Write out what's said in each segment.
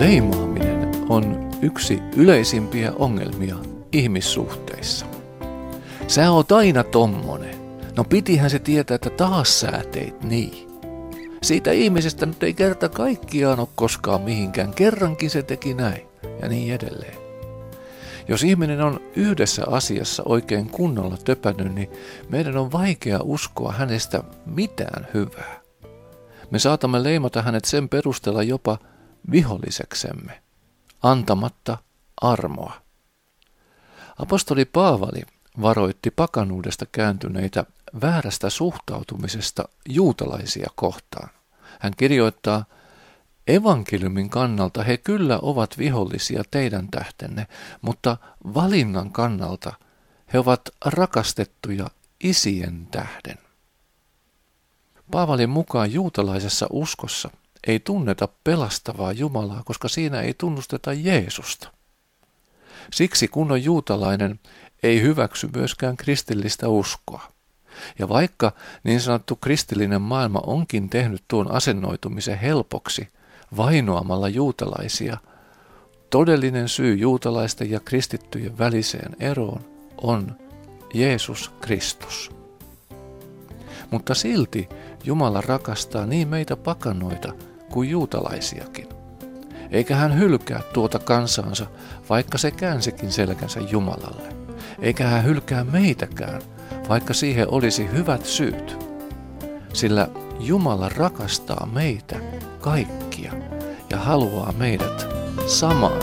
Leimaaminen on yksi yleisimpiä ongelmia ihmissuhteissa. Sä oot aina tommonen. No pitihän se tietää, että taas sä teit niin. Siitä ihmisestä nyt ei kerta kaikkiaan ole koskaan mihinkään. Kerrankin se teki näin ja niin edelleen. Jos ihminen on yhdessä asiassa oikein kunnolla töpännyt, niin meidän on vaikea uskoa hänestä mitään hyvää. Me saatamme leimata hänet sen perusteella jopa viholliseksemme, antamatta armoa. Apostoli Paavali varoitti pakanuudesta kääntyneitä väärästä suhtautumisesta juutalaisia kohtaan. Hän kirjoittaa, evankeliumin kannalta he kyllä ovat vihollisia teidän tähtenne, mutta valinnan kannalta he ovat rakastettuja isien tähden. Paavalin mukaan juutalaisessa uskossa ei tunneta pelastavaa Jumalaa, koska siinä ei tunnusteta Jeesusta. Siksi kun on juutalainen, ei hyväksy myöskään kristillistä uskoa. Ja vaikka niin sanottu kristillinen maailma onkin tehnyt tuon asennoitumisen helpoksi vainoamalla juutalaisia, todellinen syy juutalaisten ja kristittyjen väliseen eroon on Jeesus Kristus. Mutta silti Jumala rakastaa niin meitä pakanoita kuin juutalaisiakin. Eikä hän hylkää tuota kansaansa, vaikka se käänsikin selkänsä Jumalalle. Eikä hän hylkää meitäkään, vaikka siihen olisi hyvät syyt. Sillä Jumala rakastaa meitä kaikkia ja haluaa meidät samaan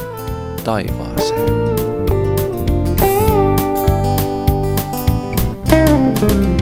taivaaseen.